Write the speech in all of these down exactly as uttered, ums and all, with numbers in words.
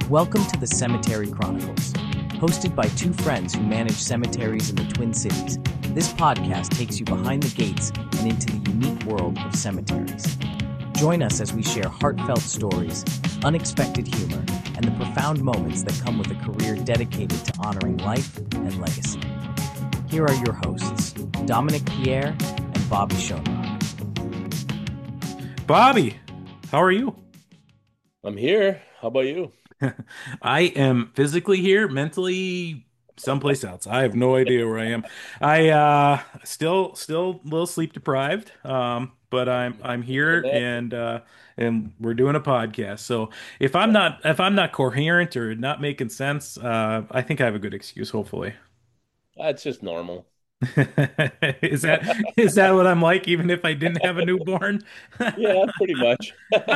Welcome to the Cemetery Chronicles. Hosted by two friends who manage cemeteries in the Twin Cities, this podcast takes you behind the gates and into the unique world of cemeteries. Join us as we share heartfelt stories, unexpected humor, and the profound moments that come with a career dedicated to honoring life and legacy. Here are your hosts, Dominic Pierre and Bobby Schoenrock. Bobby, how are you? I'm here. How about you? I am physically here, mentally someplace else. I have no idea where I am. I uh still still a little sleep deprived. Um, but I'm I'm I can here imagine. and uh and we're doing a podcast. So if I'm not if I'm not coherent or not making sense, uh I think I have a good excuse, hopefully. That's just normal. Is that is that what I'm like even if I didn't have a newborn? Yeah, pretty much.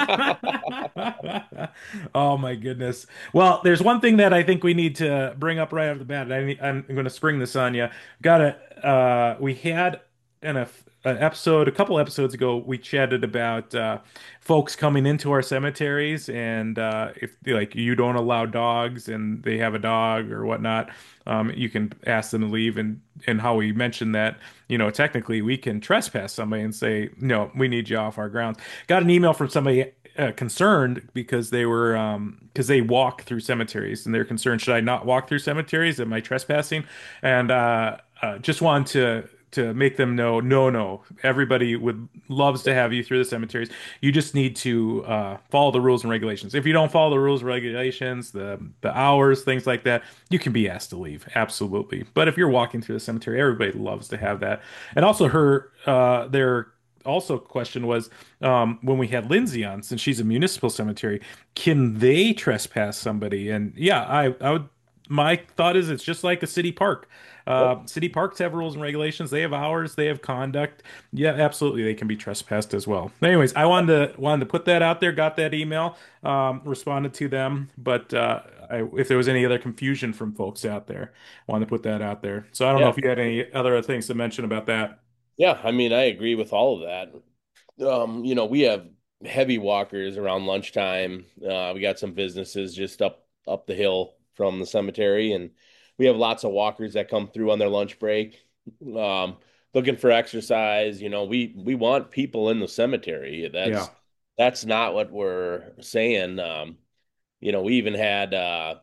Oh my goodness. Well, there's one thing that I think we need to bring up right off the bat. I, I'm going to spring this on you. Got to uh we had an, a, an episode a couple episodes ago we chatted about uh folks coming into our cemeteries and uh if like you don't allow dogs and they have a dog or whatnot, um you can ask them to leave, and and how we mentioned that, you know, technically we can trespass somebody and say, no, we need you off our grounds. Got an email from somebody uh, concerned because they were um because they walk through cemeteries and they're concerned, should I not walk through cemeteries? Am I trespassing? And uh, uh just wanted to to make them know, no, no, everybody would loves to have you through the cemeteries. You just need to uh, follow the rules and regulations. If you don't follow the rules and regulations, the the hours, things like that, you can be asked to leave. Absolutely. But if you're walking through the cemetery, everybody loves to have that. And also her uh, their also question was, um, when we had Lindsay on, since she's a municipal cemetery, can they trespass somebody? And yeah, I, I would, my thought is it's just like a city park. Yep. Uh, city parks have rules and regulations. They have hours. They have conduct. Yeah, absolutely, they can be trespassed as well. Anyways, I wanted to wanted to put that out there. Got that email. Um, responded to them, but uh, I, if there was any other confusion from folks out there, wanted to put that out there. So I don't know Yeah. if you had any other things to mention about that. Yeah. I mean, I agree with all of that. Um, you know, we have heavy walkers around lunchtime. Uh, we got some businesses just up up the hill from the cemetery, and we have lots of walkers that come through on their lunch break, um, looking for exercise. You know, we we want people in the cemetery. Yeah. That's that's not what we're saying. Um, you know, we even had uh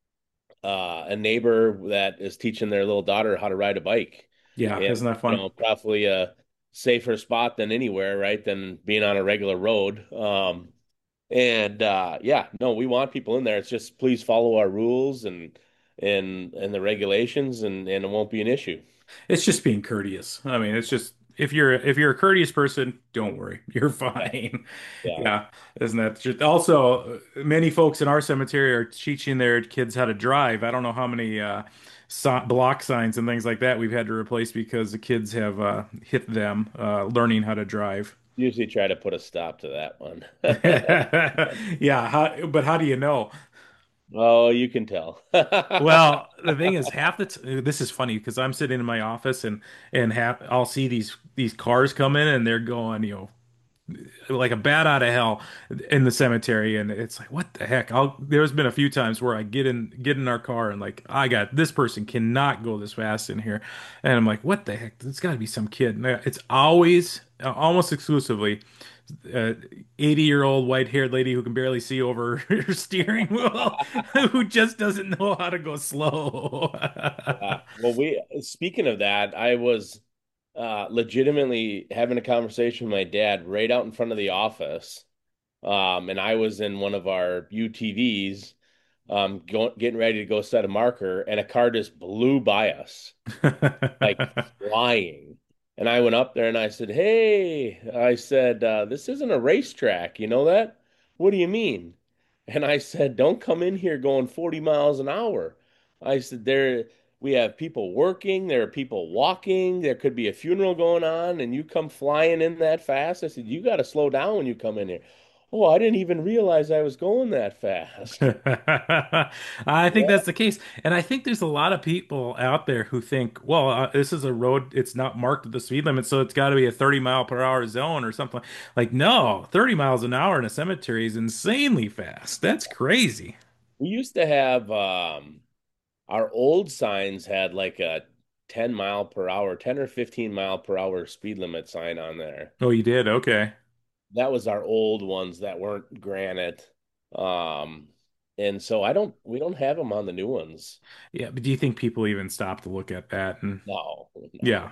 uh, a neighbor that is teaching their little daughter how to ride a bike. Yeah, And, isn't that you fun? know, probably a safer spot than anywhere, right? Than being on a regular road. Um, and uh, yeah, no, we want people in there. It's just please follow our rules and and and the regulations, and and it won't be an issue. It's just being courteous. I mean, it's just if you're if you're a courteous person, don't worry, you're Yeah, fine. yeah. Yeah, isn't that just also many folks in our cemetery are teaching their kids how to drive. I don't know how many uh, si block signs and things like that we've had to replace because the kids have uh, hit them uh, learning how to drive. Usually try to put a stop to that one. Yeah, how, but how do you know? Oh, you can tell. Well, the thing is, half the t this is funny because I'm sitting in my office and and half I'll see these these cars come in and they're going, you know, like a bat out of hell in the cemetery, and it's like, what the heck? I'll there's been a few times where I get in get in our car and like, I got this person cannot go this fast in here, and I'm like, what the heck? There's got to be some kid. And it's always uh, almost exclusively uh, eighty year old white haired lady who can barely see over her steering wheel who just doesn't know how to go slow. Yeah. Well, we speaking of that, I was uh legitimately having a conversation with my dad right out in front of the office. Um, and I was in one of our U T Vs, um, going getting ready to go set a marker, and a car just blew by us, like flying. And I went up there and I said, "Hey," I said, uh, "this isn't a racetrack, you know that?" "What do you mean?" And I said, "Don't come in here going forty miles an hour." I said, "There, we have people working, there are people walking, there could be a funeral going on, and you come flying in that fast." I said, "You got to slow down when you come in here." "Oh, I didn't even realize I was going that fast." I think Yeah. that's the case. And I think there's a lot of people out there who think, well, uh, this is a road, it's not marked with the speed limit, so it's got to be a thirty mile per hour zone or something. Like, no, thirty miles an hour in a cemetery is insanely fast. That's crazy. We used to have um our old signs had like a ten mile per hour, ten or fifteen mile per hour speed limit sign on there. Oh, you did? Okay. That was our old ones that weren't granite. Um, and so I don't, we don't have them on the new ones. Yeah, but do you think people even stop to look at that? And No, yeah. no.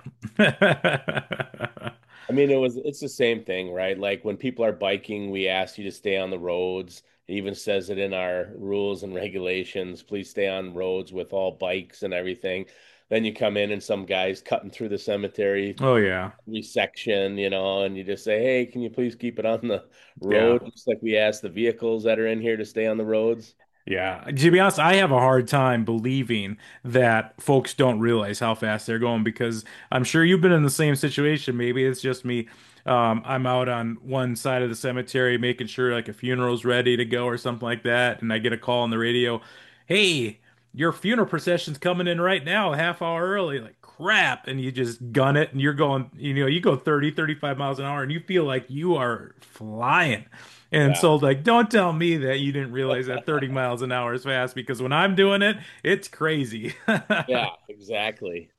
I mean, it was, it's the same thing, right? Like when people are biking, we ask you to stay on the roads. It even says it in our rules and regulations. Please stay on roads with all bikes and everything. Then you come in and some guy's cutting through the cemetery Oh yeah. section, you know, and you just say, "Hey, can you please keep it on the Yeah. road?" Just like we ask the vehicles that are in here to stay on the roads. Yeah. To be honest, I have a hard time believing that folks don't realize how fast they're going because I'm sure you've been in the same situation. Maybe it's just me. Um, I'm out on one side of the cemetery making sure like a funeral's ready to go or something like that, and I get a call on the radio, "Hey, your funeral procession's coming in right now, a half hour early." Like, crap. And you just gun it and you're going, you know, you go thirty, thirty-five miles an hour and you feel like you are flying. And Yeah. so, like, don't tell me that you didn't realize that thirty miles an hour is fast because when I'm doing it, it's crazy. Yeah, exactly.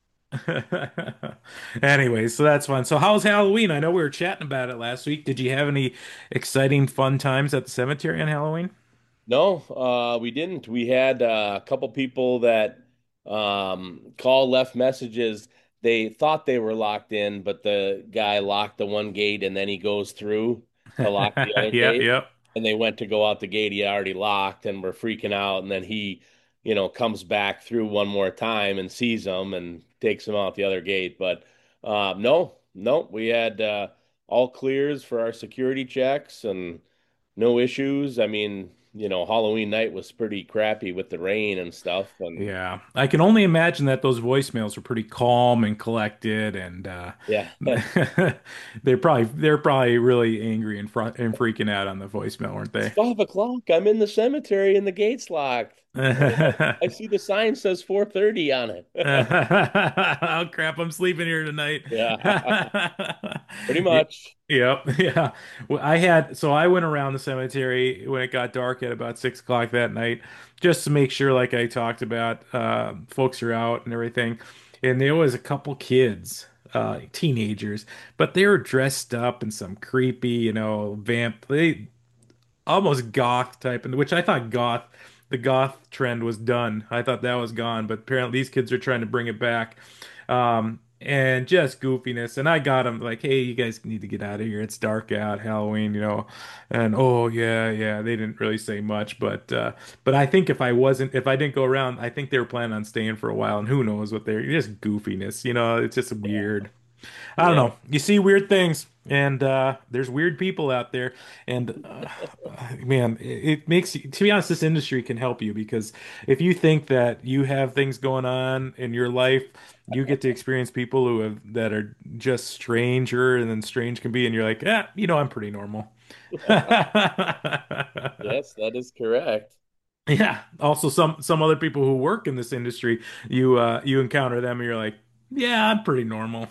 Anyway, so that's fun. So, how's Halloween? I know we were chatting about it last week. Did you have any exciting, fun times at the cemetery on Halloween? No, uh, we didn't. We had uh, a couple people that um, call left messages. They thought they were locked in, but the guy locked the one gate and then he goes through to lock the other Yeah, gate. yep. And they went to go out the gate he already locked and were freaking out. And then he, you know, comes back through one more time and sees them and takes them out the other gate. But uh, no, no, we had uh, all clears for our security checks and no issues. I mean, you know, Halloween night was pretty crappy with the rain and stuff. And Yeah, I can only imagine that those voicemails were pretty calm and collected, and uh, yeah, they're probably they're probably really angry and fr and freaking out on the voicemail, weren't it's they? five o'clock. I'm in the cemetery and the gate's locked. Oh, I see the sign says four thirty on it. Oh crap, I'm sleeping here tonight. Yeah, pretty Yeah, much. yep, yeah. Well, I had so I went around the cemetery when it got dark at about six o'clock that night, just to make sure, like I talked about, uh, folks are out and everything. And there was a couple kids, uh, teenagers, but they were dressed up in some creepy, you know, vamp. They almost goth type, and which I thought goth, the goth trend was done. I thought that was gone, but apparently these kids are trying to bring it back. Um, and just goofiness. And I got them like, hey, you guys need to get out of here. It's dark out, Halloween, you know. And oh yeah, yeah, they didn't really say much, but uh, but I think if I wasn't, if I didn't go around, I think they were planning on staying for a while. And who knows what they're just goofiness, you know. It's just weird. I don't Yeah, know. You see weird things, and uh, there's weird people out there. And uh, man, it, it makes you, to be honest, this industry can help you because if you think that you have things going on in your life, you get to experience people who have that are just stranger and then strange can be, and you're like, ah, you know, I'm pretty normal. yes, that is correct. Yeah. Also, some some other people who work in this industry, you uh you encounter them and you're like, yeah, I'm pretty normal.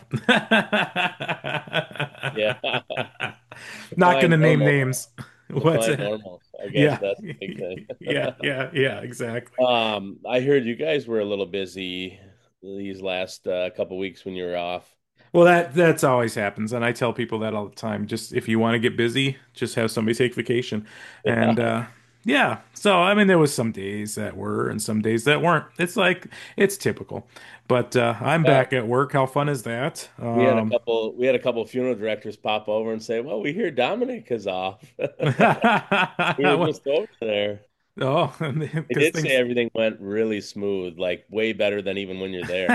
Yeah, Not define gonna name normal. names. What's Define it? normal. I guess Yeah. that's the big thing. Yeah, yeah, yeah, exactly. Um, I heard you guys were a little busy these last uh, couple weeks when you were off. Well, that that's always happens, and I tell people that all the time. Just if you want to get busy, just have somebody take vacation. And uh yeah, so I mean there was some days that were and some days that weren't. It's like it's typical. But uh I'm Yeah, back at work. How fun is that? we had a Um couple. We had a couple funeral directors pop over and say, "Well, we hear Dominic is off." We were just over there. Oh, They because did say things everything went really smooth, like way better than even when you're there.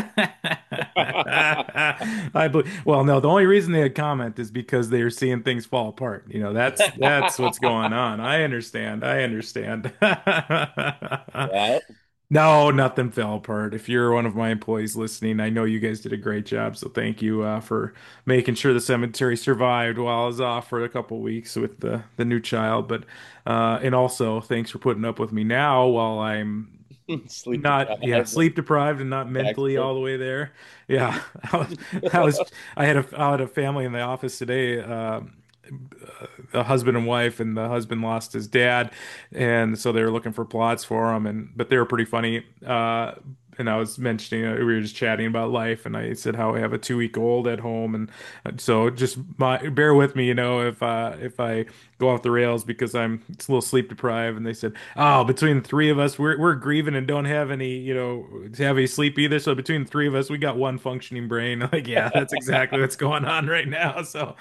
I believe. Well, no, the only reason they had comment is because they are seeing things fall apart. You know, that's that's what's going on. I understand. I understand. Yeah, No, nothing fell apart. If you're one of my employees listening, I know you guys did a great job. So thank you uh, for making sure the cemetery survived while I was off for a couple weeks with the the new child. But uh, and also thanks for putting up with me now while I'm sleep not, yeah, deprived. sleep deprived and not mentally Excellent. all the way there. Yeah, I was, I was, I had a, I had a family in the office today. Um, a husband and wife, and the husband lost his dad, and so they were looking for plots for him, and but they were pretty funny. Uh, and I was mentioning uh, we were just chatting about life, and I said how I have a two week old at home, and uh, so just my, bear with me, you know, if uh, if I go off the rails because I'm it's a little sleep deprived. And they said, oh, between the three of us, we're we're grieving and don't have any, you know, have any sleep either. So between the three of us, we got one functioning brain. Like, yeah, that's exactly what's going on right now. So.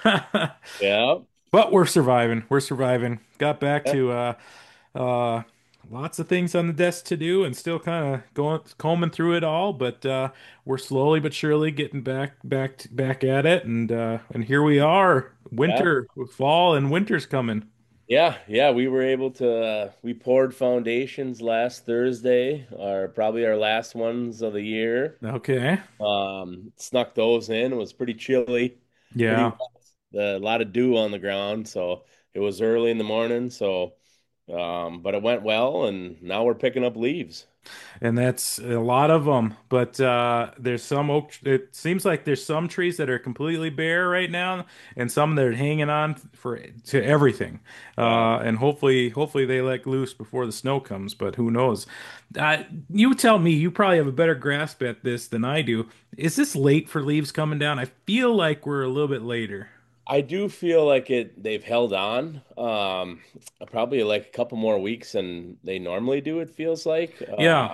Yeah. But we're surviving. We're surviving. Got back Yeah. to uh uh lots of things on the desk to do and still kind of going combing through it all, but uh we're slowly but surely getting back back back at it, and uh and here we are. Yeah. Winter, fall and winter's coming. Yeah, yeah, we were able to uh, we poured foundations last Thursday, our probably our last ones of the year. Okay. Um, snuck those in. It was pretty chilly, pretty Yeah. wet, a lot of dew on the ground, so it was early in the morning, so um, but it went well, and now we're picking up leaves. And that's a lot of them. But uh, there's some oak. It seems like there's some trees that are completely bare right now, and some that are hanging on for to everything. Yeah. Uh, and hopefully, hopefully they let loose before the snow comes. But who knows? Uh, you tell me. You probably have a better grasp at this than I do. Is this late for leaves coming down? I feel like we're a little bit later. I do feel like it they've held on um probably like a couple more weeks than they normally do, it feels like. Yeah, Uh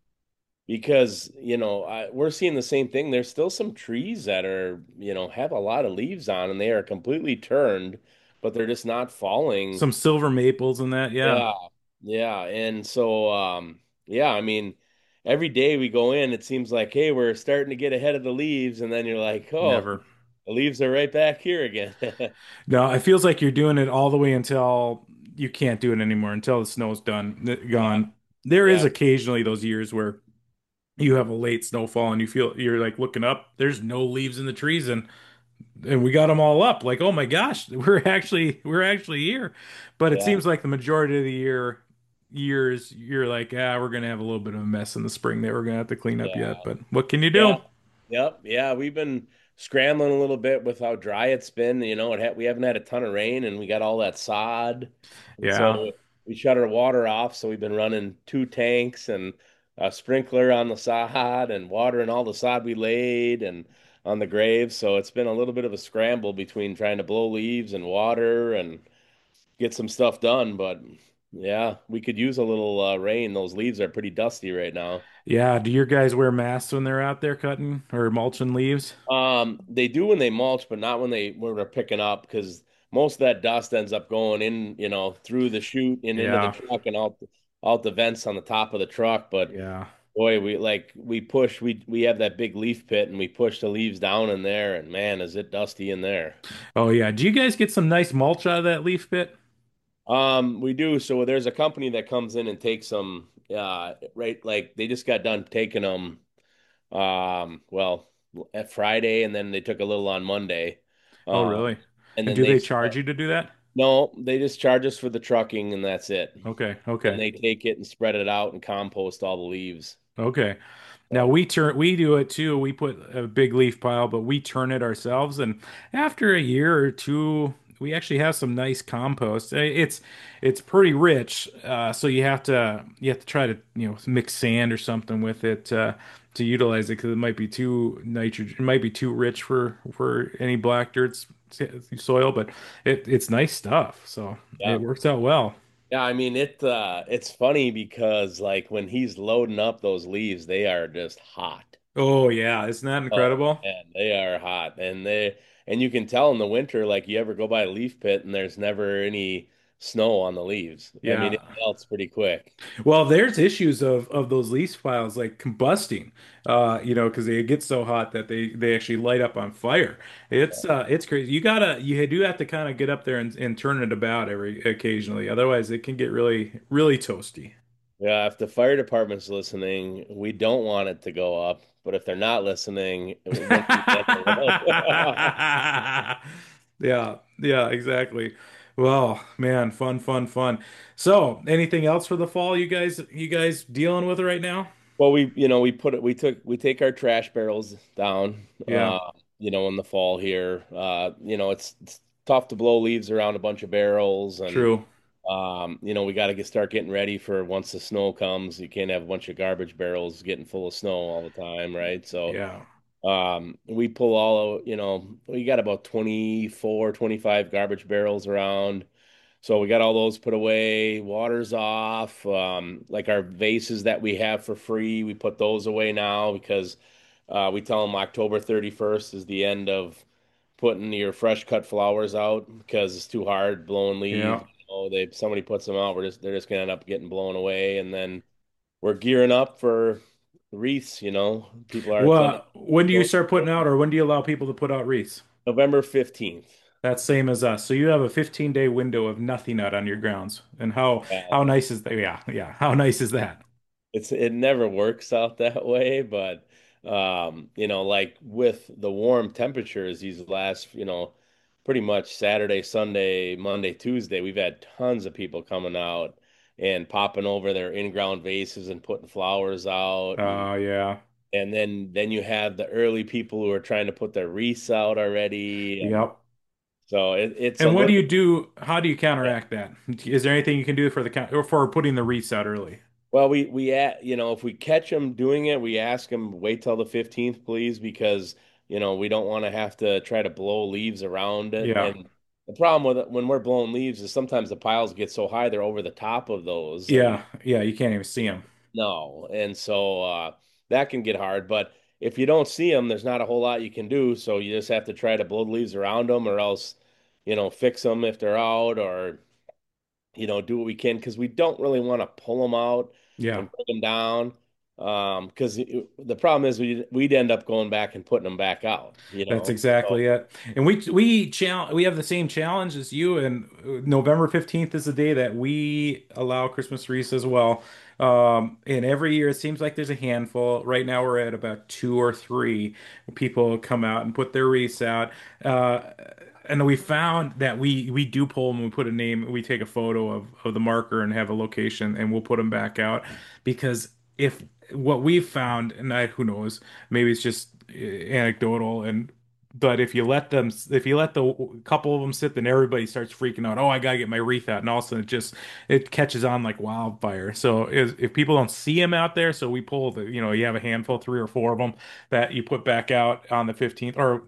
because you know I, we're seeing the same thing. There's still some trees that are you know have a lot of leaves on and they are completely turned, but they're just not falling. some silver maples and that. Yeah, Yeah, yeah, and so um yeah, I mean every day we go in it seems like, hey, we're starting to get ahead of the leaves, and then you're like, oh, never. the leaves are right back here again. No, it feels like you're doing it all the way until you can't do it anymore, until the snow's done, Yeah, gone. There is yeah, occasionally those years where you have a late snowfall and you feel you're like looking up, there's no leaves in the trees, and and we got them all up. Like, oh my gosh, we're actually we're actually here. But it yeah, seems like the majority of the year years you're like, ah, we're gonna have a little bit of a mess in the spring that we're gonna have to clean up yeah. yet. But what can you Yeah. do? Yep. Yeah. We've been scrambling a little bit with how dry it's been. You know, it ha we haven't had a ton of rain and we got all that sod. And Yeah. so we shut our water off. So we've been running two tanks and a sprinkler on the sod and watering all the sod we laid and on the graves. So it's been a little bit of a scramble between trying to blow leaves and water and get some stuff done. But yeah, we could use a little uh, rain. Those leaves are pretty dusty right now. Yeah. Do your guys wear masks when they're out there cutting or mulching leaves? Um, they do when they mulch, but not when they when they're picking up because most of that dust ends up going in, you know, through the chute and into the Yeah. truck and out out the vents on the top of the truck. But Yeah. boy, we like we push we we have that big leaf pit and we push the leaves down in there, and man, is it dusty in there. Oh yeah. Do you guys get some nice mulch out of that leaf pit? Um, we do. So there's a company that comes in and takes them. Uh, right, like they just got done taking them. Um, well, at Friday, and then they took a little on Monday. Oh Um, really? and And then do they they charge you to do that? no, they just charge us for the trucking and that's it. Okay. Then Okay. they take it and spread it out and compost all the leaves. Okay. Now So we turn we do it too. We put a big leaf pile, but we turn it ourselves. And after a year or two, we actually have some nice compost. Uh, It's it's pretty rich, uh, so you have to you have to try to you know mix sand or something with it uh, to utilize it because it might be too nitrogen. It might be too rich for for any black dirt s- soil, but it it's nice stuff. So yeah. it works out well. Yeah, I mean it uh it's funny because like when he's loading up those leaves, they are just hot. Oh yeah, isn't that Oh incredible? man, they are hot. And they and you can tell in the winter, like you ever go by a leaf pit and there's never any snow on the leaves. I mean, Yeah. it melts pretty quick. Well, there's issues of of those leaf piles like combusting, uh, you know, because they get so hot that they they actually light up on fire. It's uh, it's crazy. You gotta you do have to kind of get up there and, and turn it about every occasionally. Otherwise, it can get really really toasty. Yeah, if the fire department's listening, we don't want it to go up, but if they're not listening, it wouldn't be the end of the world. Yeah, yeah, exactly. Well, man, fun, fun, fun. So, anything else for the fall you guys you guys dealing with right now? Well, we, you know, we put it, we took, we take our trash barrels down, Yeah. uh, you know, in the fall here. Uh, you know, it's, it's tough to blow leaves around a bunch of barrels, and True. um, you know, we got to get start getting ready for once the snow comes. You can't have a bunch of garbage barrels getting full of snow all the time, right? So Yeah. um, we pull all, you know, we got about twenty four, twenty five garbage barrels around. So we got all those put away, water's off. Um, like our vases that we have for free, we put those away now because uh, we tell them October thirty-first is the end of putting your fresh cut flowers out because it's too hard blowing leaves. Yeah. Oh, they somebody puts them out, we're just they're just gonna end up getting blown away, and then we're gearing up for wreaths. You know, people are sending Well, when do you start putting out, or when do you allow people to put out wreaths? November fifteenth. That's same as us. So you have a fifteen day window of nothing out on your grounds. And how how nice is that? Yeah, yeah. How nice is that? It's it never works out that way, but um, you know, like with the warm temperatures these last, you know, pretty much Saturday, Sunday, Monday, Tuesday, we've had tons of people coming out and popping over their in-ground vases and putting flowers out, and Oh yeah. and then then you have the early people who are trying to put their wreaths out already, and Yep. so it, it's a And what do little. you do? How do you counteract that? Is there anything you can do for the count or for putting the wreaths out early? Well, we we at you know if we catch them doing it, we ask them wait till the fifteenth, please, because you know we don't want to have to try to blow leaves around it. Yeah. And the problem with it when we're blowing leaves is sometimes the piles get so high they're over the top of those, and Yeah. Yeah. You can't even see them. no, and so uh, that can get hard. But if you don't see them, there's not a whole lot you can do. So you just have to try to blow the leaves around them, or else you know fix them if they're out, or you know, do what we can because we don't really want to pull them out Yeah. and bring them down. Um, because the problem is we we'd end up going back and putting them back out, you That's know. So exactly it. And we we challenge we have the same challenge as you, and November fifteenth is the day that we allow Christmas wreaths as well. Um, and every year it seems like there's a handful. Right now we're at about two or three people come out and put their wreaths out. Uh, and we found that we we do pull them. We put a name. We take a photo of of the marker and have a location, and we'll put them back out because if what we've found, and I who knows, maybe it's just uh, anecdotal, and but if you let them, if you let the couple of them sit, then everybody starts freaking out. Oh, I gotta get my wreath out, and all of a sudden it just it catches on like wildfire. So if, if people don't see them out there, so we pull the, you know, you have a handful, three or four of them that you put back out on the fifteenth, or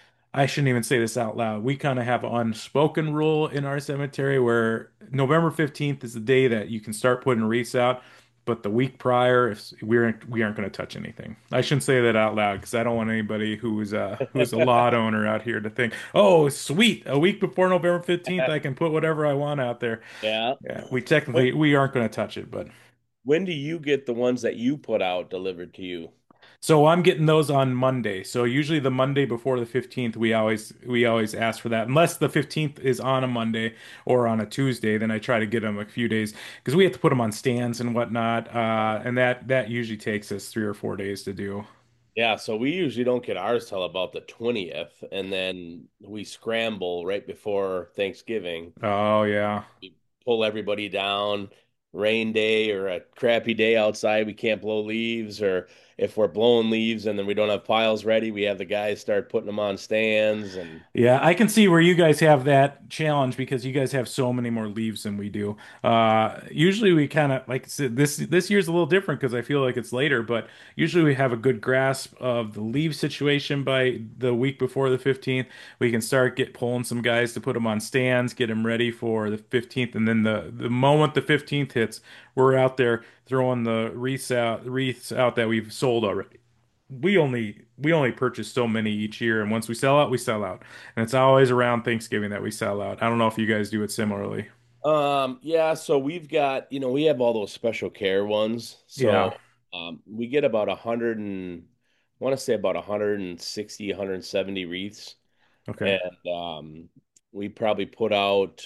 I shouldn't even say this out loud. We kind of have an unspoken rule in our cemetery where November fifteenth is the day that you can start putting wreaths out, but the week prior, if we aren't we aren't going to touch anything. I shouldn't say that out loud because I don't want anybody who's uh who's a lot owner out here to think, "Oh, sweet, a week before November fifteenth, I can put whatever I want out there." yeah. Yeah, we When, technically we aren't going to touch it, but when do you get the ones that you put out delivered to you? so I'm getting those on Monday. So usually the Monday before the fifteenth, we always we always ask for that. Unless the fifteenth is on a Monday or on a Tuesday, then I try to get them a few days because we have to put them on stands and whatnot. Uh, and that that usually takes us three or four days to do. Yeah, so we usually don't get ours till about the twentieth, and then we scramble right before Thanksgiving. Oh yeah. We pull everybody down, rain day or a crappy day outside, we can't blow leaves, or if we're blowing leaves and then we don't have piles ready, we have the guys start putting them on stands and Yeah, I can see where you guys have that challenge because you guys have so many more leaves than we do. Uh, usually we kind of like I said, this this year's a little different because I feel like it's later, but usually we have a good grasp of the leave situation by the week before the fifteenth. We can start get pulling some guys to put them on stands, get them ready for the fifteenth, and then the the moment the fifteenth hits, we're out there throwing the wreaths out wreaths out that we've sold already. We only we only purchase so many each year, and once we sell out, we sell out, and it's always around Thanksgiving that we sell out. I don't know if you guys do it similarly. um yeah, so we've got, you know, we have all those special care ones. Yeah. So um we get about a hundred and I want to say about one hundred sixty, one hundred seventy wreaths. Okay. And um we probably put out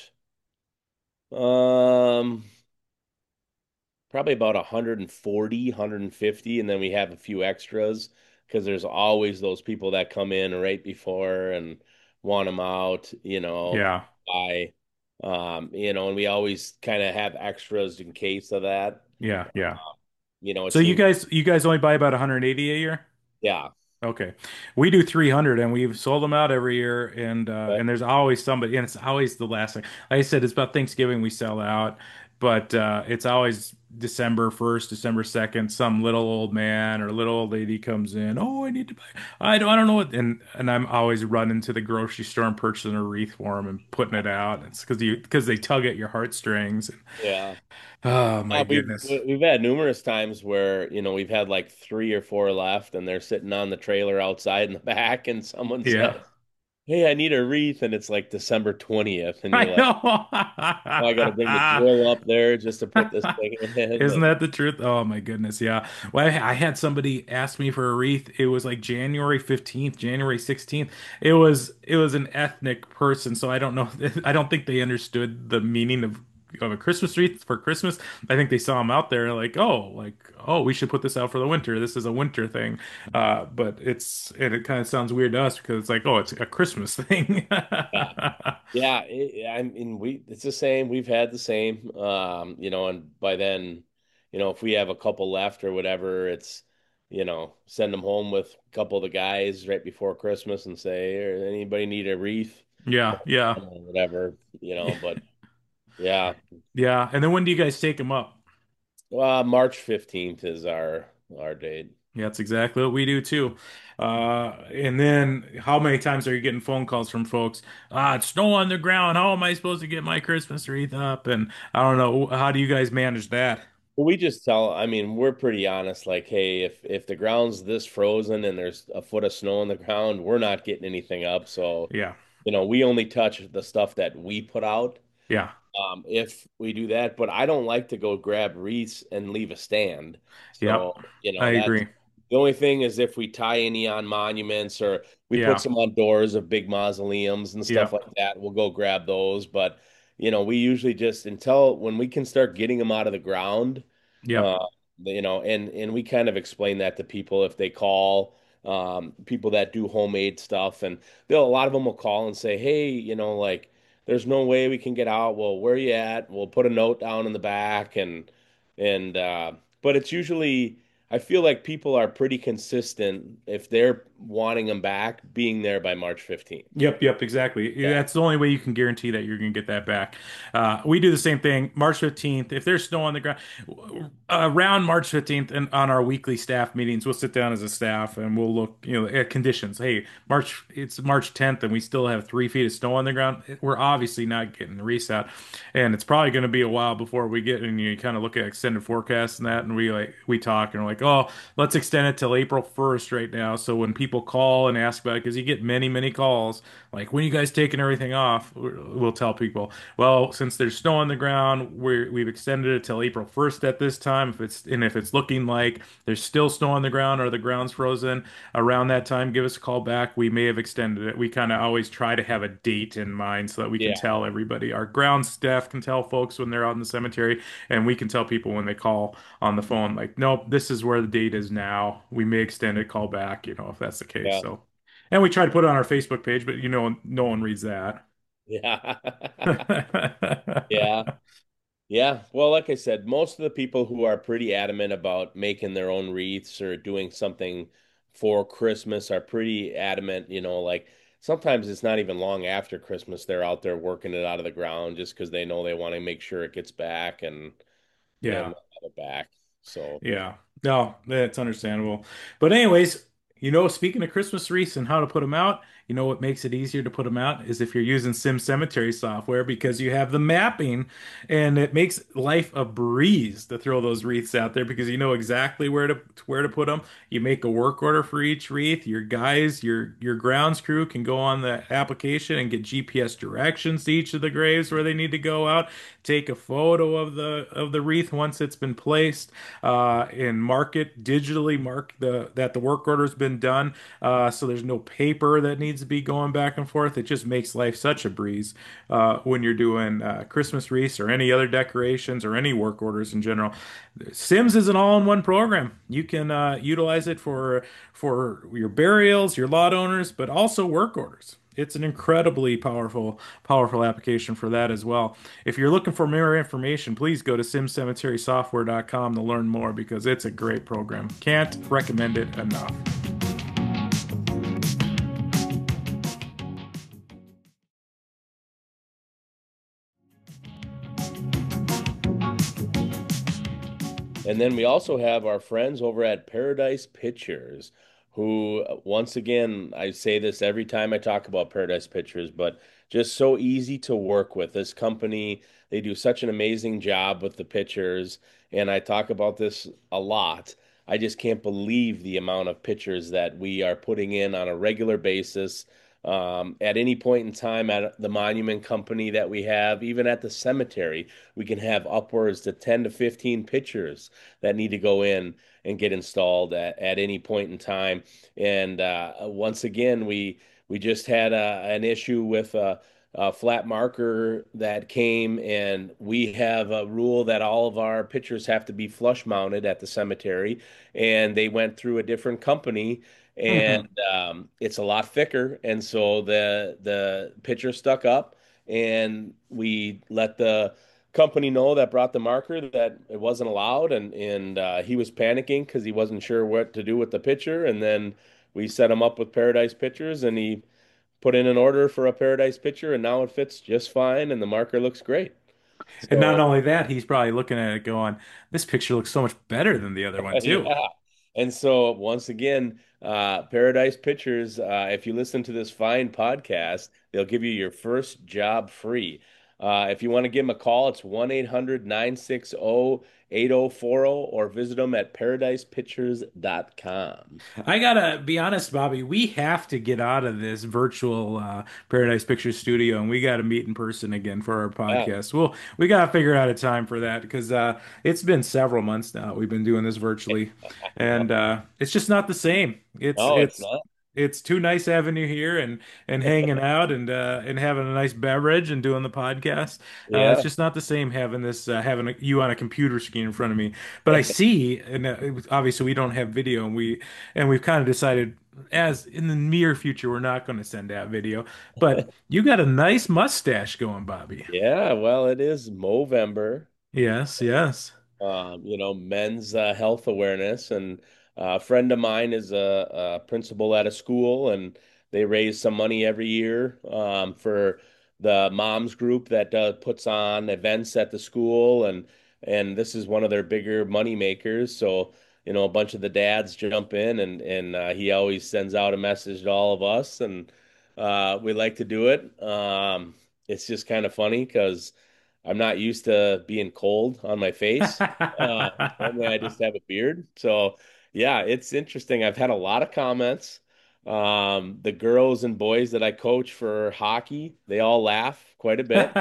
um probably about one hundred forty, one hundred fifty, and then we have a few extras because there's always those people that come in right before and want them out, you know, Yeah. I um, you know, and we always kind of have extras in case of that. Yeah. Yeah. You know, it So you seems guys you guys only buy about one hundred eighty a year? yeah. Okay. We do three hundred and we've sold them out every year and uh But and there's always somebody and it's always the last thing. Like I said, it's about Thanksgiving we sell out, but uh it's always December first, December second, some little old man or little old lady comes in. Oh, I need to buy I don't I don't know what and and I'm always running to the grocery store and purchasing a wreath for them and putting it out. It's because you because they tug at your heartstrings. yeah. Oh my Uh, we've goodness. we've had numerous times where, you know, we've had like three or four left and they're sitting on the trailer outside in the back and someone Yeah. says, "Hey, I need a wreath," and it's like December twentieth and I you're like, "Oh, I got to bring the know. drill up there just to put this thing in." Isn't And that the truth? Oh my goodness, yeah. Well, I, I had somebody ask me for a wreath. It was like January fifteenth, January sixteenth. It was it was an ethnic person, so I don't know. I don't think they understood the meaning of of a Christmas wreath for Christmas. I think they saw him out there like, "Oh, like, oh, we should put this out for the winter. This is a winter thing." Uh, but it's and it kind of sounds weird to us because it's like, "Oh, it's a Christmas thing." yeah. Yeah, it, I mean, we it's the same. We've had the same, um, you know, and by then, you know, if we have a couple left or whatever, it's, you know, send them home with a couple of the guys right before Christmas and say, "Hey, anybody need a wreath Yeah, yeah. or whatever," you know. But yeah, Yeah. And then when do you guys take them up? uh, March fifteenth is our our date. Yeah, that's exactly what we do too. Uh, and then how many times are you getting phone calls from folks? Ah, it's snow on the ground. How am I supposed to get my Christmas wreath up? And I don't know. How do you guys manage that? Well, we just tell, I mean, we're pretty honest, like, hey, if if the ground's this frozen and there's a foot of snow on the ground, we're not getting anything up. So, Yeah. you know, we only touch the stuff that we put out. Yeah. Um, if we do that, but I don't like to go grab wreaths and leave a stand. Yep. So, you I know, that's agree. the only thing is if we tie any on monuments or we put Yeah. some on doors of big mausoleums and stuff Yeah. like that, we'll go grab those. But, you know, we usually just until when we can start getting them out of the ground, Yep. uh, you know, and and we kind of explain that to people if they call, um, people that do homemade stuff, and they'll a lot of them will call and say, hey, you know, like there's no way we can get out. Well, where you at? We'll put a note down in the back and and uh but it's usually I feel like people are pretty consistent if they're wanting them back, being there by March fifteenth. Yep, yep, exactly. Yeah. That's the only way you can guarantee that you're going to get that back. Uh, we do the same thing. March fifteenth, if there's snow on the ground, around March fifteenth and on our weekly staff meetings, we'll sit down as a staff and we'll look, you know, at conditions. Hey, March, it's March tenth and we still have three feet of snow on the ground. We're obviously not getting the reset. And it's probably going to be a while before we get, and you kind of look at extended forecasts and that. And we like, we talk and we're like, oh, let's extend it till April first right now. So when people call and ask about it, because you get many, many calls, like, when are you guys taking everything off? We'll tell people, well, since there's snow on the ground, we're, we've extended it till April first at this time. If it's, and if it's looking like there's still snow on the ground or the ground's frozen around that time, give us a call back. We may have extended it. We kind of always try to have a date in mind so that we can Yeah. tell everybody. Our ground staff can tell folks when they're out in the cemetery, and we can tell people when they call on the phone, like, nope, this is where the date is now. We may extend it, call back, you know, if that's the case. Yeah. So, and we try to put it on our Facebook page, but you know, no one reads that. Yeah. Yeah. Yeah, well, like I said, most of the people who are pretty adamant about making their own wreaths or doing something for Christmas are pretty adamant, you know, like sometimes it's not even long after Christmas they're out there working it out of the ground just because they know they want to make sure it gets back and and Yeah. have it back. So, Yeah. No, that's understandable. But anyways, you know, speaking of Christmas wreaths and how to put them out, you know what makes it easier to put them out is if you're using Sim Cemetery software because you have the mapping and it makes life a breeze to throw those wreaths out there because you know exactly where to where to put them. You make a work order for each wreath. Your guys, your your grounds crew can go on the application and get G P S directions to each of the graves where they need to go out, take a photo of the of the wreath once it's been placed uh, and mark it digitally, mark the that the work order's been done. Uh, so there's no paper that needs to be going back and forth. It just makes life such a breeze uh, when you're doing uh, Christmas wreaths or any other decorations or any work orders in general. Sims is an all-in-one program. You can uh, utilize it for for your burials, your lot owners, but also work orders. It's an incredibly powerful, powerful application for that as well. If you're looking for more information, please go to sim cemetery software dot com to learn more because it's a great program. Can't recommend it enough. And then we also have our friends over at Paradise Pictures, who, once again, I say this every time I talk about Paradise Pictures, but just so easy to work with. This company, they do such an amazing job with the pictures, and I talk about this a lot. I just can't believe the amount of pictures that we are putting in on a regular basis. Um, at any point in time, at the monument company that we have, even at the cemetery, we can have upwards to ten to fifteen pictures that need to go in and get installed at, at any point in time. And uh, once again, we we just had a, an issue with a, a flat marker that came, and we have a rule that all of our pictures have to be flush mounted at the cemetery, and they went through a different company. And um, it's a lot thicker, and so the the picture stuck up, and we let the company know that brought the marker that it wasn't allowed, and and uh, he was panicking because he wasn't sure what to do with the picture. And then we set him up with Paradise Pictures, and he put in an order for a Paradise picture, and now it fits just fine, and the marker looks great. And not So only that, he's probably looking at it going, this picture looks so much better than the other one too. yeah. And so once again, uh, Paradise Pictures, uh, if you listen to this fine podcast, they'll give you your first job free. Uh, if you want to give them a call, it's one eight hundred nine six zero eight zero four zero or visit them at paradise pictures dot com. I gotta be honest, Bobby. We have to get out of this virtual uh, Paradise Pictures studio, and we got to meet in person again for our Yeah. podcast. Well, we gotta figure out a time for that because uh, it's been several months now. We've been doing this virtually, and uh, it's just not the same. It's No, it's it's not. it's too nice having you here and and hanging out and uh, and having a nice beverage and doing the podcast. Uh, it's Yeah. just not the same having this uh, having a, you on a computer screen in front of me. But I see, and uh, it was- obviously we don't have video, and we and we've kind of decided as in the near future we're not going to send out video. But you got a nice mustache going, Bobby. Yeah, well, it is Movember. Yes, yes. Um, you know, men's uh, health awareness. And uh, a friend of mine is a, a principal at a school, and they raise some money every year um, for the moms group that uh, puts on events at the school, and and this is one of their bigger money makers. So, you know, a bunch of the dads jump in, and and uh, he always sends out a message to all of us, and uh, we like to do it. Um, it's just kind of funny because I'm not used to being cold on my face. Uh, normally I just have a beard. So yeah, it's interesting. I've had a lot of comments. Um, the girls and boys that I coach for hockey, they all laugh quite a bit.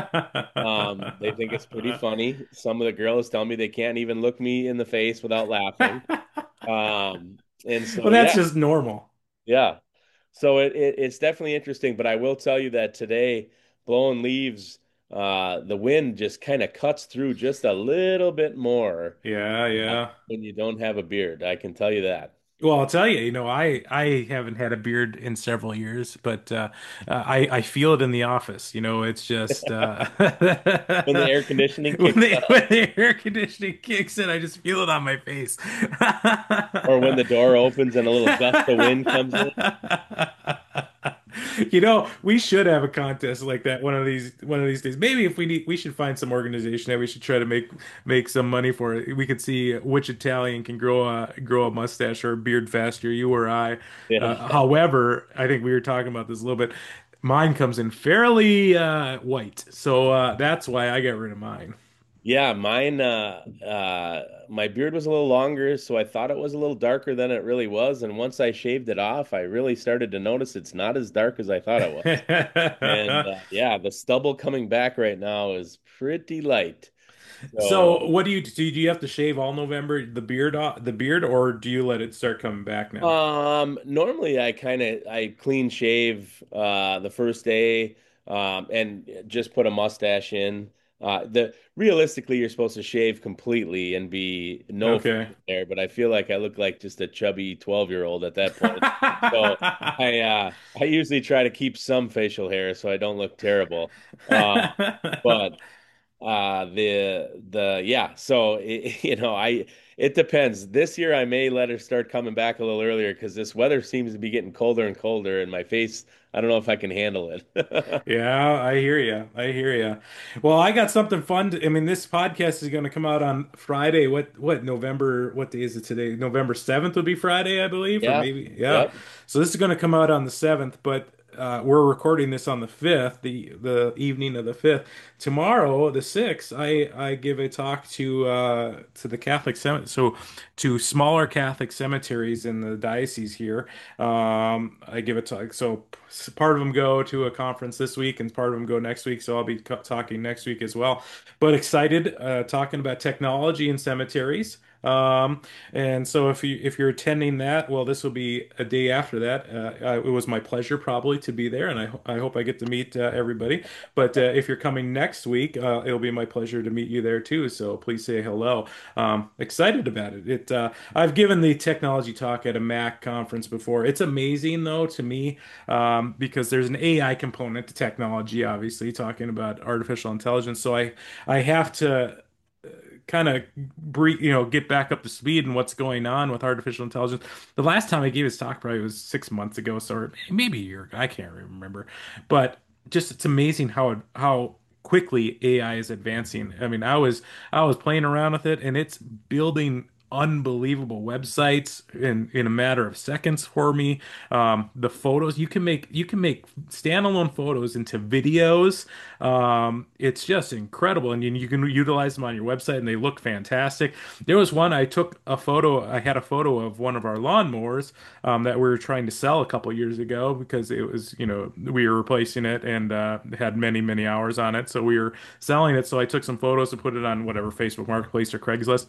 Um, they think it's pretty funny. Some of the girls tell me they can't even look me in the face without laughing. Um, and so Well, that's yeah, just normal. yeah. So it, it it's definitely interesting, but I will tell you that today, blowing leaves, uh, the wind just kind of cuts through just a little bit more Yeah, uh, yeah. when you don't have a beard. I can tell you that. Well, I'll tell you, you know, I I haven't had a beard in several years, but uh, uh, I I feel it in the office. You know, it's just uh, When the air conditioning when kicks the on, when the air conditioning kicks in, I just feel it on my face. or when the door opens and a little gust of wind comes in. You know, we should have a contest like that one of these one of these days. Maybe if we need, we should find some organization that we should try to make make some money for it. We could see which Italian can grow a grow a mustache or a beard faster, you or I. Uh, Yeah. however, I think we were talking about this a little bit. Mine comes in fairly uh, white, so uh, that's why I got rid of mine. Yeah, mine uh uh my beard was a little longer, so I thought it was a little darker than it really was. And once I shaved it off, I really started to notice it's not as dark as I thought it was. And uh, yeah, the stubble coming back right now is pretty light. So, So, what do you do? Do you have to shave all November the beard off, the beard, or do you let it start coming back now? um, normally I kind of I clean shave uh the first day um and just put a mustache in. Uh the realistically you're supposed to shave completely and be no Okay. facial hair, but I feel like I look like just a chubby twelve-year-old at that point. So, I uh I usually try to keep some facial hair so I don't look terrible. Uh but Uh, the the yeah. So it, you know, I it depends. This year I may let her start coming back a little earlier because this weather seems to be getting colder and colder, and my face, I don't know if I can handle it. Yeah, I hear you. I hear you. Well, I got something fun to, I mean, this podcast is going to come out on Friday. What, what, November, what day is it today? November seventh would be Friday, I believe, or Yeah. maybe, yeah. Yep. So this is going to come out on the seventh, but uh, we're recording this on the fifth, the the evening of the fifth. Tomorrow, the sixth, I I give a talk to uh to the Catholic cemetery, so to smaller Catholic cemeteries in the diocese here. Um, I give it to so part of them go to a conference this week and part of them go next week. So I'll be co- talking next week as well. But excited, uh, talking about technology in cemeteries. Um, and so if you if you're attending that, well, this will be a day after that. Uh, I, it was my pleasure probably to be there, and I ho- I hope I get to meet uh, everybody. But uh, if you're coming next week, uh, it'll be my pleasure to meet you there too. So please say hello. Um, excited about it. It uh, I've given the technology talk at a Mac conference before. It's amazing though to me, um, because there's an A I component to technology, obviously talking about artificial intelligence. So I I have to kind of bre you know get back up to speed and what's going on with artificial intelligence. The last time I gave this talk probably was six months ago, so or maybe a year. I can't remember, but just it's amazing how how quickly A I is advancing. I mean, I was I was playing around with it, and it's building unbelievable websites in in a matter of seconds for me. Um, the photos you can make you can make standalone photos into videos. Um, it's just incredible, and you, you can utilize them on your website, and they look fantastic. There was one I took a photo. I had a photo of one of our lawnmowers um, that we were trying to sell a couple years ago because it was, you know, we were replacing it and uh, had many, many hours on it, so we were selling it. So I took some photos to put it on whatever Facebook Marketplace or Craigslist.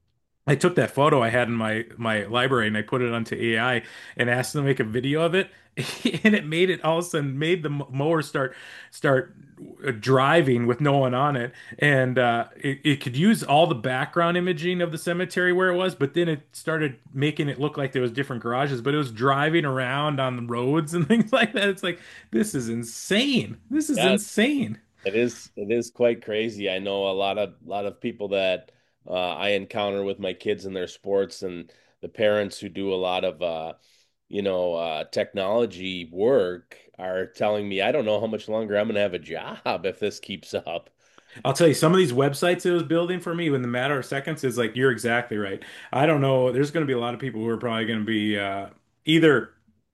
I took that photo I had in my my library and I put it onto A I and asked them to make a video of it, and it made it all of a sudden made the mower start start uh, driving with no one on it, and uh, it it could use all the background imaging of the cemetery where it was, but then it started making it look like there was different garages, but it was driving around on the roads and things like that. It's like this is insane. This is Yeah, insane. it is it is quite crazy. I know a lot of lot of people that uh, I encounter with my kids in their sports and the parents who do a lot of uh, you know, uh, technology work are telling me I don't know how much longer I'm gonna have a job if this keeps up. I'll tell you, some of these websites it was building for me in the matter of seconds is like, you're exactly right. I don't know. There's going to be a lot of people who are probably going to be uh, either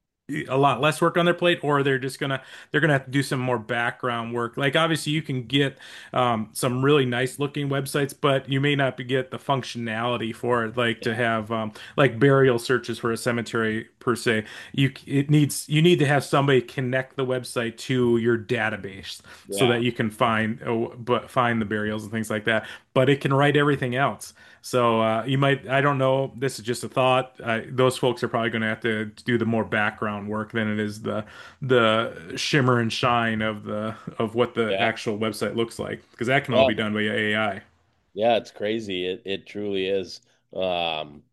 a lot less work on their plate, or they're just gonna they're gonna have to do some more background work. Like obviously you can get um, some really nice looking websites, but you may not be, get the functionality for it, like to have um, like burial searches for a cemetery per se. You it needs you need to have somebody connect the website to your database so Yeah. that you can find oh, but find the burials and things like that. But it can write everything else. So uh, you might, I don't know, this is just a thought. I, those folks are probably going to have to do the more background work than it is the the shimmer and shine of the of what the Yeah. actual website looks like, because that can all be Well, done by A I. yeah, it's crazy. It it truly is. Um,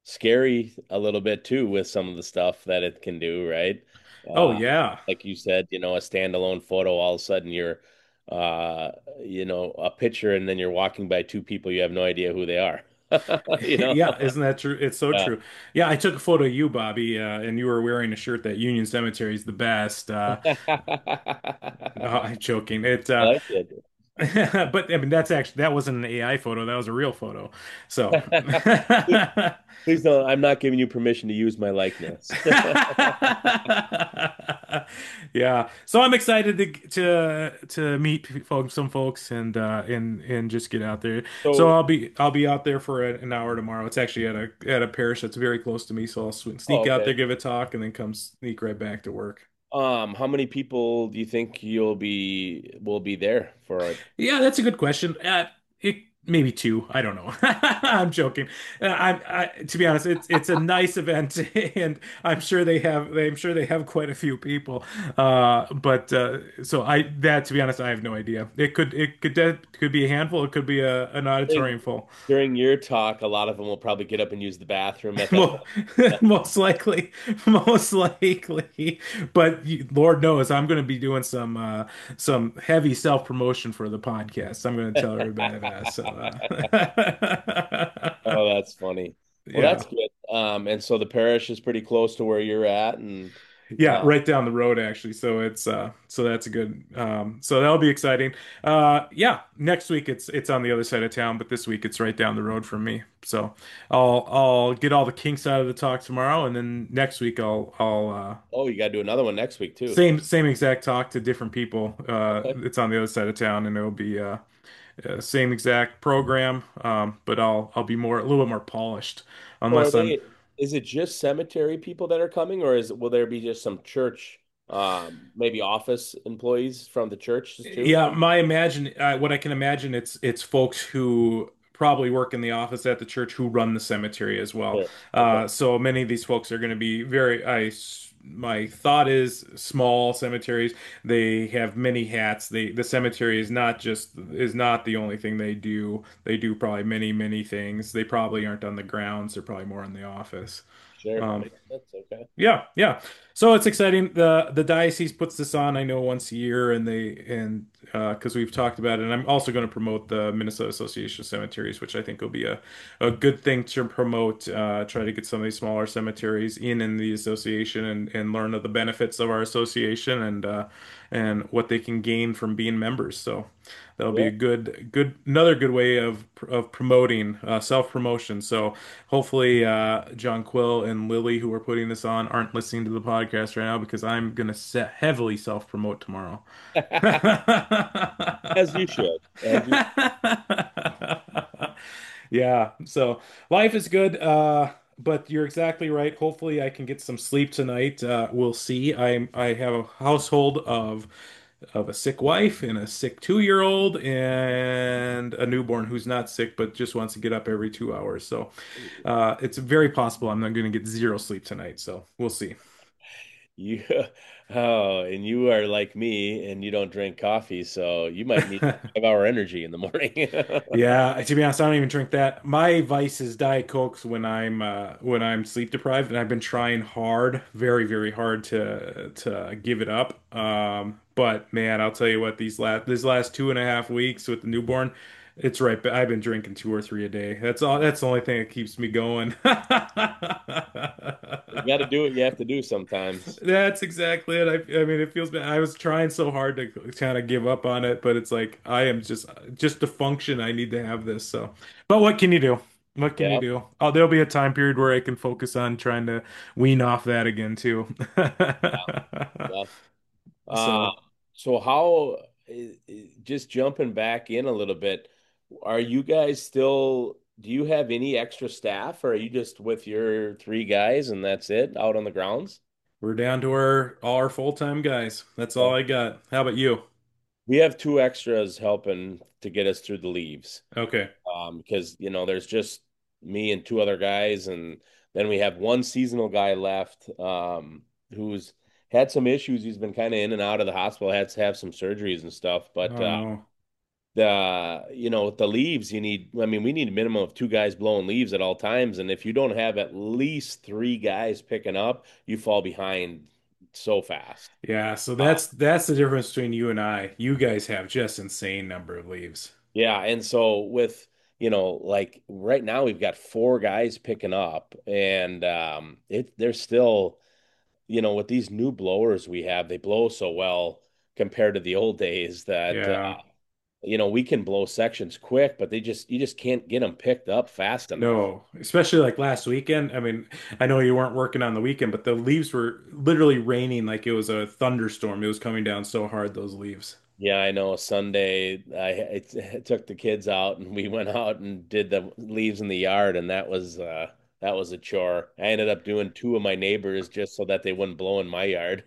scary a little bit too with some of the stuff that it can do, right? Oh Uh, yeah. like you said, you know, a standalone photo, all of a sudden you're uh, you know, a picture and then you're walking by two people you have no idea who they are. You know? Yeah, isn't that true? It's so Yeah. true. Yeah, I took a photo of you, Bobby, uh, and you were wearing a shirt that Union Cemetery is the best. Uh, no, I I'm joking. It uh, like it. but I mean, that's actually that wasn't an A I photo. That was a real photo. So, Please don't. I'm not giving you permission to use my likeness. yeah. So I'm excited to to to meet folks, some folks, and uh, and and just get out there. So So, I'll be I'll be out there for a- an hour tomorrow. It's actually at a at a parish that's very close to me. So I'll sw- oh, sneak out okay. there, give a talk, and then come sneak right back to work. Um, how many people do you think you'll be will be there for it? Yeah, that's a good question. Uh, it maybe two. I don't know. I'm joking. Uh, I'm I, to be honest, it's it's a nice event, and I'm sure they have. I'm sure they have quite a few people. Uh, but uh, so I that to be honest, I have no idea. It could it could it could be a handful. It could be a an I think auditorium full. during your talk, a lot of them will probably get up and use the bathroom at that Well, point. most likely, most likely. But you- Lord knows I'm going to be doing some uh, some heavy self promotion for the podcast. I'm going to tell everybody that. So uh, Oh, that's funny. Well, yeah. that's good. Um, and so the parish is pretty close to where you're at, and Yeah, uh, right down the road actually. So it's uh so that's a good um so that'll be exciting. Uh yeah, next week it's it's on the other side of town, but this week it's right down the road from me. So I'll I'll get all the kinks out of the talk tomorrow, and then next week I'll I'll uh oh, you got to do another one next week too. same same exact talk to different people. Uh Okay. it's on the other side of town, and it'll be uh, uh same exact program, um but I'll I'll be more a little bit more polished So are unless I'm. they, is it just cemetery people that are coming, or is will there be just some church, um, maybe office employees from the churches too? Yeah, my imagine uh, what I can imagine it's it's folks who probably work in the office at the church who run the cemetery as well. Sure. Okay. Uh, so many of these folks are going to be very. I s- my thought is small cemeteries. They have many hats. They the cemetery is not just is not the only thing they do. They do probably many many things. They probably aren't on the grounds. They're probably more in the office. Sure. Um, Makes sense. Okay. yeah, yeah. So it's exciting. The the diocese puts this on, I know, once a year, and they and uh because we've talked about it, and I'm also going to promote the Minnesota Association of Cemeteries, which I think will be a a good thing to promote. Uh, try to get some of these smaller cemeteries in in the association and and learn of the benefits of our association and uh and what they can gain from being members. So that'll be Yeah. a good good another good way of of promoting uh, self-promotion. So hopefully, uh, John Quill and Lily, who are putting this on, aren't listening to the podcast right now because I'm gonna set heavily self-promote tomorrow. As you should. As you Yeah, so life is good, uh, but you're exactly right. Hopefully, I can get some sleep tonight. Uh, we'll see. I I have a household of of a sick wife and a sick two-year-old and a newborn who's not sick but just wants to get up every two hours. So uh, it's very possible I'm not going to get zero sleep tonight. So we'll see. you oh, and you are like me, and you don't drink coffee, so you might need five hour energy in the morning. Yeah, to be honest, I don't even drink that. My vice is Diet Cokes when I'm uh, when I'm sleep deprived, and I've been trying hard, very, very hard to to give it up. Um, but man, I'll tell you what, these last these last two and a half weeks with the newborn, it's right. I've been drinking two or three a day. That's all. That's the only thing that keeps me going. You got to do what you have to do sometimes. That's exactly it. I, I mean, it feels bad. I was trying so hard to kind of give up on it, but it's like I am just just to function. I need to have this. So, but what can you do? What can you Yeah. do? Oh, there'll be a time period where I can focus on trying to wean off that again too. Yeah. Uh, So so how, i- i- just jumping back in a little bit, are you guys still, do you have any extra staff, or are you just with your three guys and that's it out on the grounds? we're down to our all our full-time guys. That's all Okay. I got. How about you? We have two extras helping to get us through the leaves. Okay. Um, because, you know, there's just me and two other guys, and then we have one seasonal guy left, um, who's had some issues. He's been kind of in and out of the hospital, had to have some surgeries and stuff, but Oh uh no. the you know the leaves you need, I mean, we need a minimum of two guys blowing leaves at all times, and if you don't have at least three guys picking up, you fall behind so fast. Yeah, so uh, that's that's the difference between you and I. You guys have just insane number of leaves. yeah, and so with, you know, like right now we've got four guys picking up, and um it they're still, you know, with these new blowers we have, they blow so well compared to the old days that uh, Yeah. you know, we can blow sections quick, but they just you just can't get them picked up fast enough. No, especially like last weekend. I mean, I know you weren't working on the weekend, but the leaves were literally raining like it was a thunderstorm. It was coming down so hard, those leaves. Yeah, I know. Sunday, I, I took the kids out and we went out and did the leaves in the yard, and that was uh that was a chore. I ended up doing two of my neighbors just so that they wouldn't blow in my yard.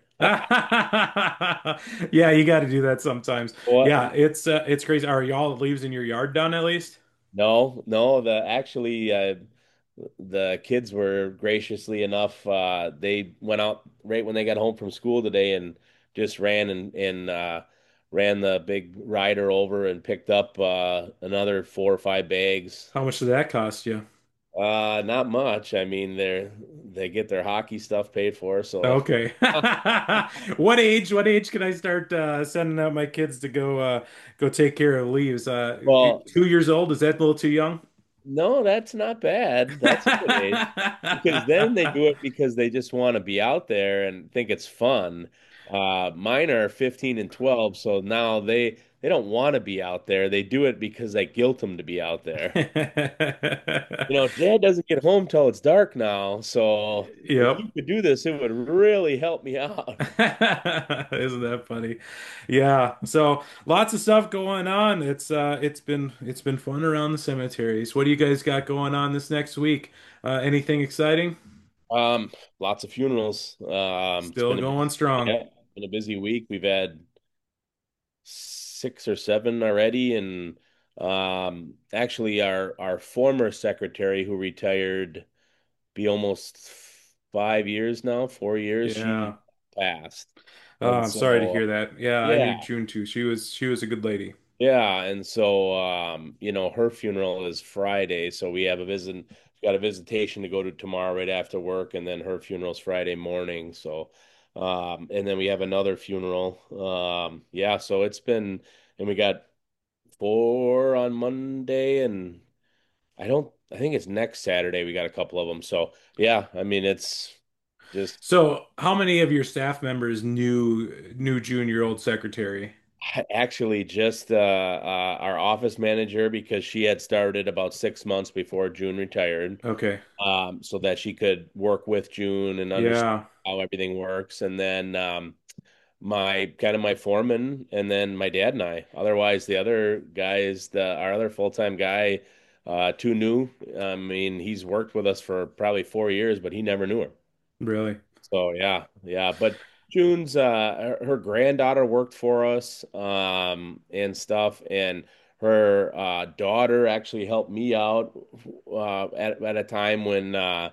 Yeah, you got to do that sometimes. What? Yeah, it's uh, it's crazy. Are y'all leaves in your yard done at least? No, no, the actually uh the kids were graciously enough uh they went out right when they got home from school today and just ran and and uh ran the big rider over and picked up uh another four or five bags. How much did that cost you? Uh not much. I mean, they're they get their hockey stuff paid for, so Okay. What age, what age can I start uh, sending out my kids to go uh, go take care of leaves? Uh, well, two years old, is that a little too young? no, that's not bad. That's a good age. Because then they do it because they just want to be out there and think it's fun. Uh, mine are fifteen and twelve, so now they they don't want to be out there. They do it because I guilt them to be out there. You know, Dad doesn't get home till it's dark now, so if Yep. you could do this, it would really help me out. Isn't that funny? Yeah. So lots of stuff going on. It's uh it's been it's been fun around the cemeteries. What do you guys got going on this next week? Uh anything exciting? Um, Lots of funerals. Um, it's Still been a going busy, strong. yeah, been a busy week. We've had six or seven already, and um, actually, our our former secretary who retired, be almost five years now, four years, she Yeah. passed, Oh, and I'm sorry to so hear that. Yeah, I knew yeah, June too. She was she was a good lady. yeah, and so um, you know, her funeral is Friday, so we have a visit, got a visitation to go to tomorrow right after work, and then her funeral's Friday morning. So, um, and then we have another funeral. Um, yeah, so it's been, and we got four on Monday, and I don't, I think it's next Saturday. We got a couple of them. So yeah, I mean, it's just So, how many of your staff members knew knew June, your old secretary? actually just uh, uh, our office manager because she had started about six months before June retired, Okay. um, so that she could work with June and understand Yeah, how everything works. And then um, my kind of my foreman, and then my dad and I. Otherwise, the other guys, the our other full-time guy, uh, too new. I mean, he's worked with us for probably four years, but he never knew her. really. So yeah, yeah. But June's uh her, her granddaughter worked for us um and stuff, and her uh daughter actually helped me out uh at at a time when uh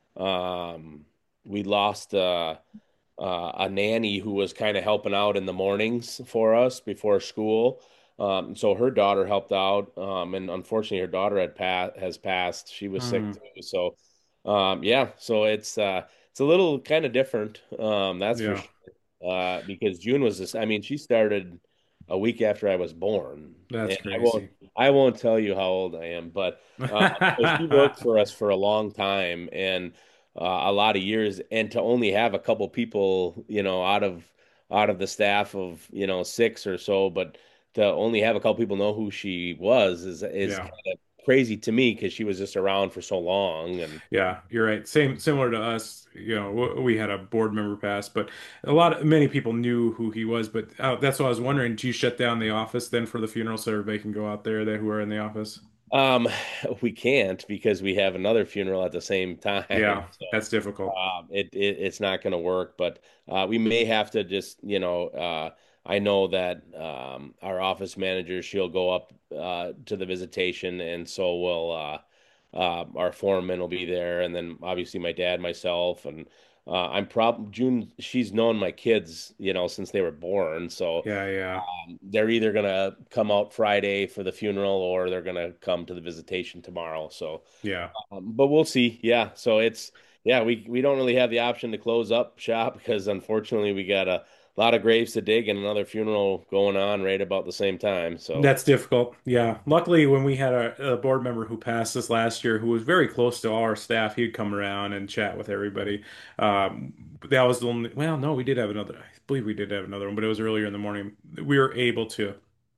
um we lost uh uh, a nanny who was kind of helping out in the mornings for us before school. Um, so her daughter helped out, um, and unfortunately, her daughter had passed has passed. She was sick Hmm. too. So, um, yeah, so it's uh, it's a little kind of different, um, that's for Yeah, sure. Uh, because June was this. I mean, she started a week after I was born, that's and I won't crazy. I won't tell you how old I am, but uh, so she worked for us for a long time, and uh, a lot of years, and to only have a couple people, you know, out of out of the staff of, you know, six or so, but to only have a couple people know who she was is is Yeah. kind of crazy to me because she was just around for so long. And Yeah, you're right. Same, similar to us. You know, w- we had a board member pass, but a lot of many people knew who he was. But uh, that's what I was wondering. Do you shut down the office then for the funeral so everybody can go out there that who are in the office? um we can't because we have another funeral at the same time. Yeah, that's difficult. Um, it, it it's not going to work, but uh, we may have to just, you know, uh, I know that um, our office manager, she'll go up uh, to the visitation, and so will uh, uh, our foreman will be there, and then obviously my dad, myself, and uh, I'm prob June. She's known my kids, you know, since they were born, so Yeah, yeah, um, they're either gonna come out Friday for the funeral or they're gonna come to the visitation tomorrow. So. yeah. Um, but we'll see. Yeah. So it's yeah, we we don't really have the option to close up shop because unfortunately we got a lot of graves to dig and another funeral going on right about the same time. So That's difficult. Yeah. Luckily, when we had a, a board member who passed us last year, who was very close to all our staff, he'd come around and chat with everybody. Um, that was the only, well, no, we did have another, I believe we did have another one, but it was earlier in the morning. We were able to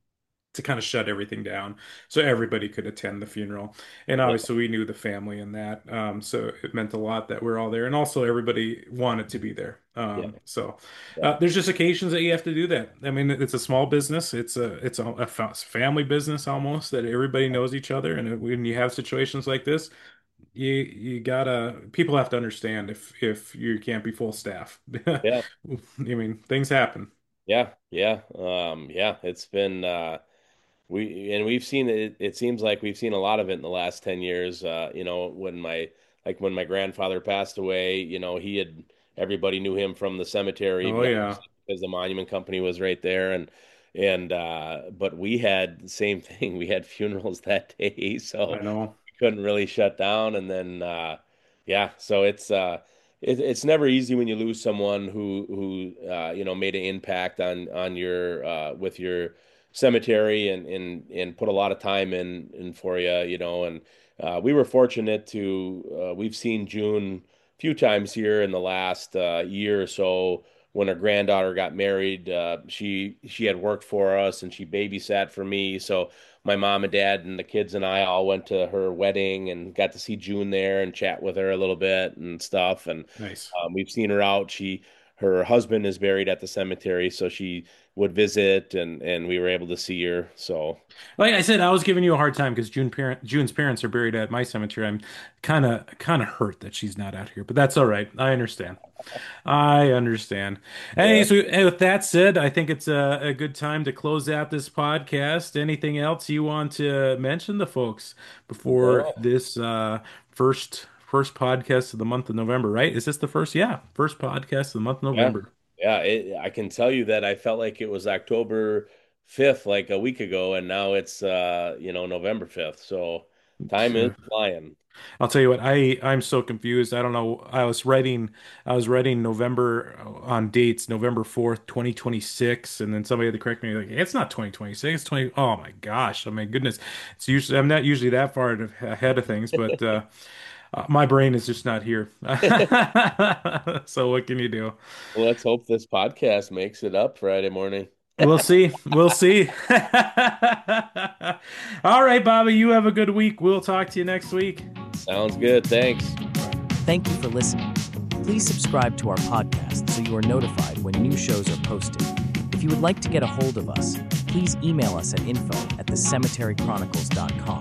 to kind of shut everything down so everybody could attend the funeral. And yeah, obviously we knew the family in that. Um, so it meant a lot that we're all there. And also everybody wanted to be there. yeah, Um, so yeah, uh, there's just occasions that you have to do that. I mean, it's a small business. It's a it's a, a fa- family business almost that everybody knows each other. And when you have situations like this, you you gotta people have to understand if if you can't be full staff. I yeah, mean, things happen. yeah, yeah. Um, yeah, it's been uh We and we've seen it. It seems like we've seen a lot of it in the last ten years. Uh, you know, when my like when my grandfather passed away, you know, he had everybody knew him from the cemetery, Oh yeah. obviously because the monument company was right there, and and uh, but we had the same thing. We had funerals that day, I so know. we couldn't really shut down. And then, uh, yeah, so it's uh, it, it's never easy when you lose someone who who uh, you know made an impact on on your uh, with your cemetery and and and put a lot of time in in for you, you know. And uh, we were fortunate to uh, we've seen June a few times here in the last uh, year or so. When her granddaughter got married, uh, she she had worked for us and she babysat for me. So my mom and dad and the kids and I all went to her wedding and got to see June there and chat with her a little bit and stuff. And Nice. um, we've seen her out. She her husband is buried at the cemetery, so she would visit and and we were able to see her. So Like I said, I was giving you a hard time because June parent June's parents are buried at my cemetery. I'm kind of kind of hurt that she's not out here, but that's all right. I understand. I understand. Hey, yeah. so hey, with that said, I think it's a, a good time to close out this podcast. Anything else you want to mention to folks before No. this uh, first first podcast of the month of November? Right? Is this the first? Yeah, first podcast of the month of Yeah. November. Yeah, it, I can tell you that I felt like it was October fifth like a week ago and now it's uh, you know, November fifth. So time is flying. I'll tell you what, I I'm so confused. I don't know. I was writing I was writing November on dates, November fourth, twenty twenty-six, and then somebody had to correct me like, it's not twenty twenty-six, it's twenty. Oh my gosh. Oh my goodness. It's usually I'm not usually that far ahead of things, but uh, uh my brain is just not here. So what can you do? Well, let's hope this podcast makes it up Friday morning. We'll see. We'll see. All right, Bobby, you have a good week. We'll talk to you next week. Sounds good. Thanks. Thank you for listening. Please subscribe to our podcast so you are notified when new shows are posted. If you would like to get a hold of us, please email us at info at the cemetery chronicles dot com.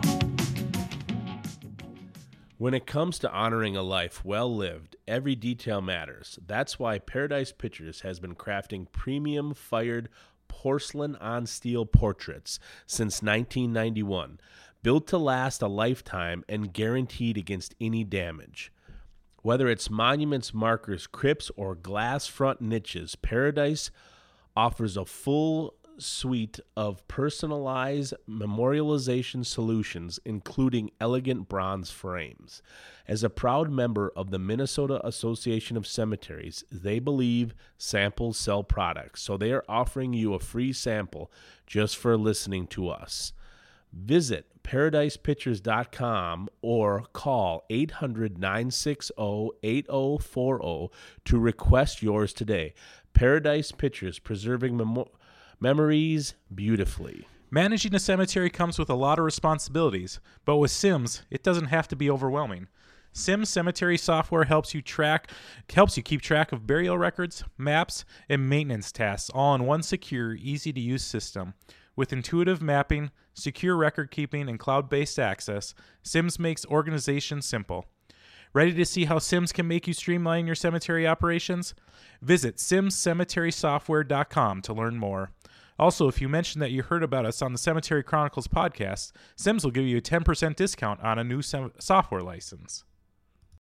When it comes to honoring a life well lived, every detail matters. That's why Paradise Pictures has been crafting premium fired porcelain on steel portraits since nineteen ninety-one, built to last a lifetime and guaranteed against any damage. Whether it's monuments, markers, crypts, or glass front niches, Paradise offers a full suite of personalized memorialization solutions, including elegant bronze frames. As a proud member of the Minnesota Association of Cemeteries, they believe samples sell products, so they are offering you a free sample just for listening to us. Visit paradise pictures dot com or call eight hundred, nine six zero, eight zero four zero to request yours today. Paradise Pictures, preserving memo- memories beautifully. Managing a cemetery comes with a lot of responsibilities, but with Sims, it doesn't have to be overwhelming. Sims Cemetery software helps you track helps you keep track of burial records, maps, and maintenance tasks all in one secure, easy-to-use system. With intuitive mapping, secure record keeping, and cloud-based access, Sims makes organization simple. Ready to see how Sims can make you streamline your cemetery operations? Visit sims cemetery software dot com to learn more. Also, if you mention that you heard about us on the Cemetery Chronicles podcast, Sims will give you a ten percent discount on a new sem- software license.